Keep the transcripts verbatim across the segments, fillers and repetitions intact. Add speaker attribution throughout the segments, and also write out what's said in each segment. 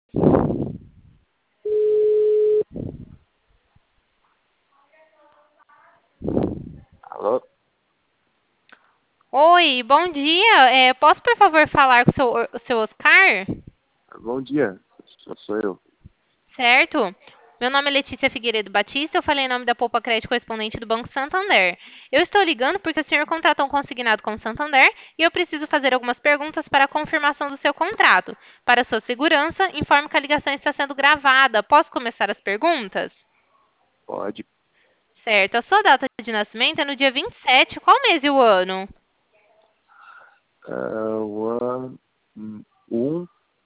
Speaker 1: Alô?
Speaker 2: Oi, bom dia. É, posso, por favor, falar com o seu, o seu Oscar?
Speaker 1: Bom dia, sou, sou eu.
Speaker 2: Certo? Meu nome é Letícia Figueiredo Batista, eu falei em nome da Poupa Crédito correspondente do Banco Santander. Eu estou ligando porque o senhor contratou um consignado com o Santander e eu preciso fazer algumas perguntas para a confirmação do seu contrato. Para sua segurança, informe que a ligação está sendo gravada. Posso começar as perguntas?
Speaker 1: Pode.
Speaker 2: Certo. A sua data de nascimento é no dia vinte e sete. Qual mês e o ano?
Speaker 1: Ah, o ano um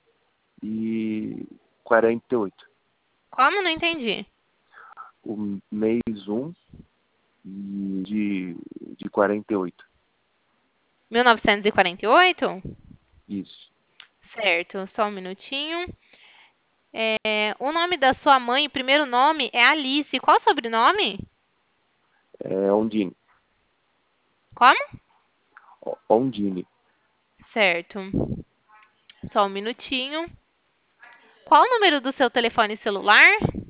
Speaker 1: e quarenta e oito.
Speaker 2: Como? Não entendi.
Speaker 1: O mês um e de, de quarenta e oito.
Speaker 2: mil novecentos e quarenta e oito?
Speaker 1: Isso.
Speaker 2: Certo, só um minutinho. É, o nome da sua mãe, o primeiro nome é Alice. Qual o sobrenome?
Speaker 1: É Ondine.
Speaker 2: Como?
Speaker 1: O- Ondine.
Speaker 2: Certo. Só um minutinho. Qual o número do seu telefone celular?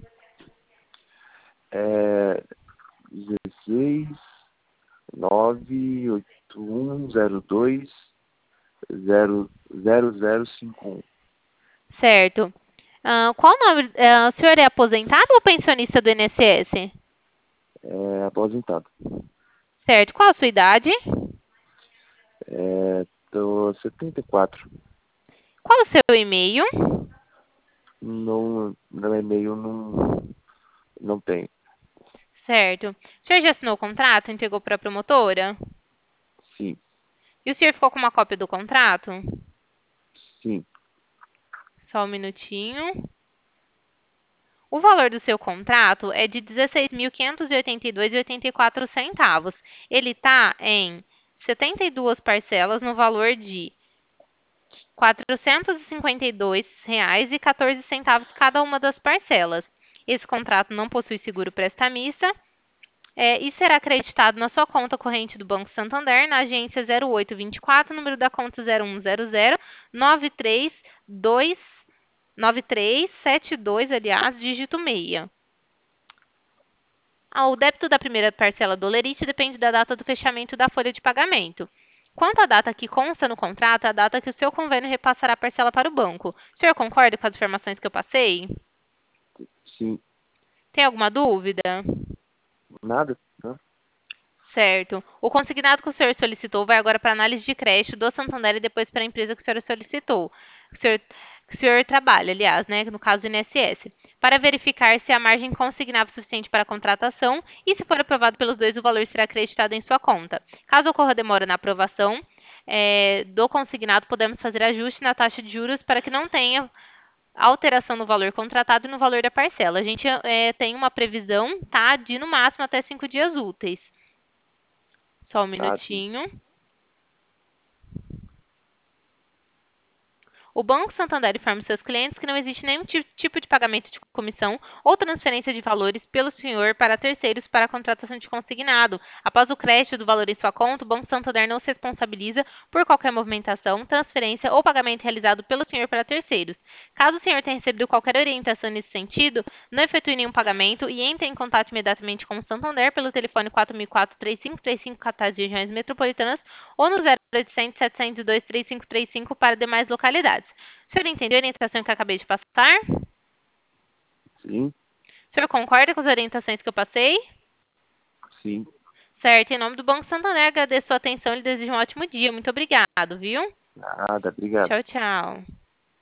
Speaker 1: É dezesseis nove oito um zero dois zero zero zero cinco um.
Speaker 2: Certo. Ah, qual o nome? ah, o senhor é aposentado ou pensionista do I N S S?
Speaker 1: É aposentado.
Speaker 2: Certo. Qual a sua idade?
Speaker 1: É, tô setenta e quatro.
Speaker 2: Qual o seu e-mail?
Speaker 1: Não, no e-mail não, não tem.
Speaker 2: Certo. O senhor já assinou o contrato? Entregou para a promotora?
Speaker 1: Sim,
Speaker 2: E o senhor ficou com uma cópia do contrato?
Speaker 1: sim.
Speaker 2: Só um minutinho. O valor do seu contrato é de dezesseis mil quinhentos e oitenta e dois reais e oitenta e quatro centavos. Ele está em setenta e duas parcelas no valor de quatrocentos e cinquenta e dois reais e quatorze centavos cada uma das parcelas. Esse contrato não possui seguro prestamista é, e será acreditado na sua conta corrente do Banco Santander, na agência zero oito vinte e quatro, número da conta zero um zero zero nove três dois nove três sete dois, aliás, dígito seis. Ah, o débito da primeira parcela do Olerite depende da data do fechamento da folha de pagamento. Quanto à data que consta no contrato, é a data que o seu convênio repassará a parcela para o banco. O senhor concorda com as informações que eu passei?
Speaker 1: Sim.
Speaker 2: Tem alguma dúvida?
Speaker 1: Nada? Não?
Speaker 2: Certo. O consignado que o senhor solicitou vai agora para a análise de crédito do Santander e depois para a empresa que o senhor solicitou. Que o senhor, que o senhor trabalha, aliás, né? No caso do I N S S. Para verificar se a margem consignável é suficiente para a contratação e, se for aprovado pelos dois, o valor será acreditado em sua conta. Caso ocorra demora na aprovação é, do consignado, podemos fazer ajuste na taxa de juros para que não tenha alteração no valor contratado e no valor da parcela. A gente é, tem uma previsão, tá, de no máximo até cinco dias úteis. Só um
Speaker 1: Ah, sim.
Speaker 2: minutinho. O Banco Santander informa seus clientes que não existe nenhum ti- tipo de pagamento de comissão ou transferência de valores pelo senhor para terceiros para a contratação de consignado. Após o crédito do valor em sua conta, o Banco Santander não se responsabiliza por qualquer movimentação, transferência ou pagamento realizado pelo senhor para terceiros. Caso o senhor tenha recebido qualquer orientação nesse sentido, não efetue nenhum pagamento e entre em contato imediatamente com o Santander pelo telefone quatro mil e quatro, três cinco três cinco, capitais e regiões metropolitanas ou no zero oitocentos, setecentos e dois, três cinco três cinco para demais localidades. O senhor entendeu a orientação que eu acabei de passar?
Speaker 1: Sim,
Speaker 2: O senhor concorda com as orientações que eu passei?
Speaker 1: sim.
Speaker 2: Certo, em nome do Banco Santander, agradeço a sua atenção e lhe desejo um ótimo dia. Muito obrigado, viu?
Speaker 1: Nada, obrigado.
Speaker 2: Tchau, tchau.